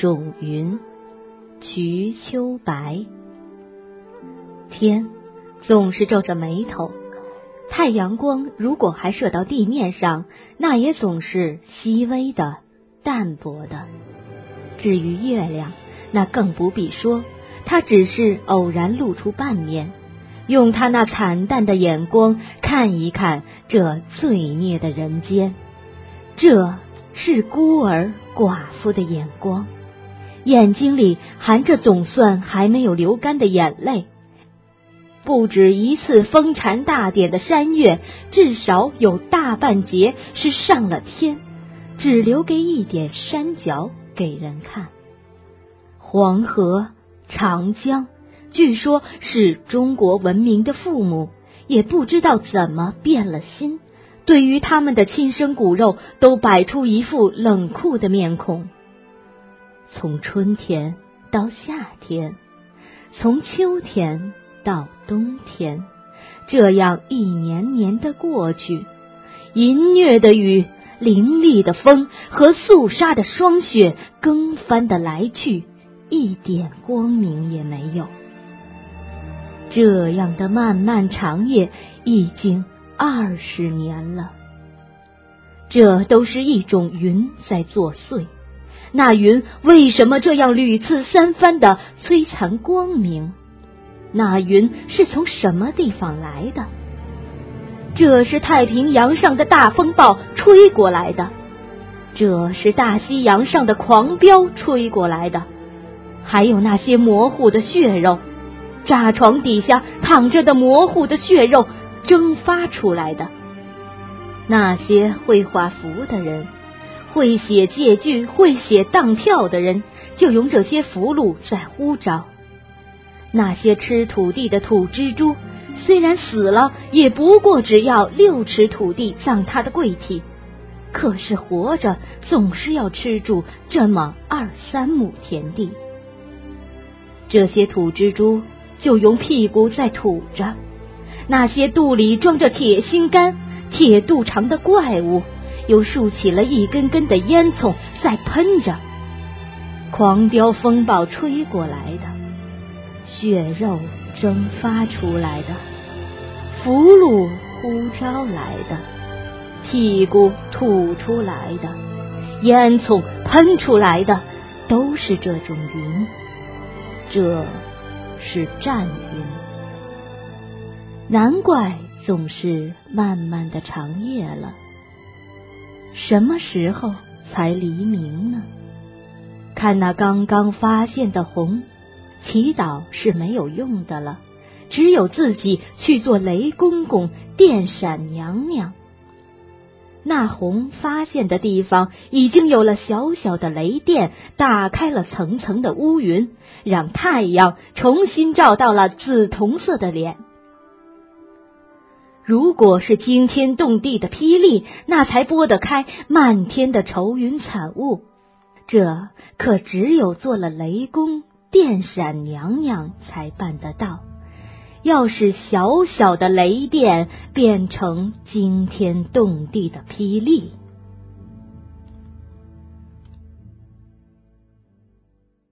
种云，瞿秋白。天总是皱着眉头，太阳光如果还射到地面上，那也总是细微的、淡薄的。至于月亮，那更不必说，它只是偶然露出半面，用它那惨淡的眼光看一看这罪孽的人间。这是孤儿寡妇的眼光，眼睛里含着总算还没有流干的眼泪。不止一次封禅大典的山岳，至少有大半截是上了天，只留给一点山脚给人看。黄河、长江，据说是中国文明的父母，也不知道怎么变了心，对于他们的亲生骨肉都摆出一副冷酷的面孔。从春天到夏天，从秋天到冬天，这样一年年的过去，淫虐的雨、凌厉的风和肃杀的霜雪更翻的来去，一点光明也没有。这样的漫漫长夜已经20年了。这都是一种云在作祟，那云为什么这样屡次三番的摧残光明？那云是从什么地方来的？这是太平洋上的大风暴吹过来的，这是大西洋上的狂飙吹过来的，还有那些模糊的血肉，炸床底下躺着的模糊的血肉蒸发出来的。那些会画符的人，会写借据、会写当票的人，就用这些符箓在呼召。那些吃土地的土蜘蛛，虽然死了，也不过只要6尺土地葬他的贵体，可是活着总是要吃住这么2-3亩田地。这些土蜘蛛就用屁股在吐着，那些肚里装着铁心肝、铁肚肠的怪物，又竖起了一根根的烟囱在喷着。狂飙风暴吹过来的，血肉蒸发出来的，符箓呼召来的，屁股吐出来的，烟囱喷出来的，都是这种云。这是战云。难怪总是漫漫的长夜了。什么时候才黎明呢？看那刚刚发现的红，祈祷是没有用的了，只有自己去做雷公公、电闪娘娘。那红发现的地方已经有了小小的雷电，打开了层层的乌云，让太阳重新照到了紫铜色的脸。如果是惊天动地的霹雳，那才拨得开漫天的愁云惨雾，这可只有做了雷公、电闪娘娘才办得到。要是小小的雷电变成惊天动地的霹雳，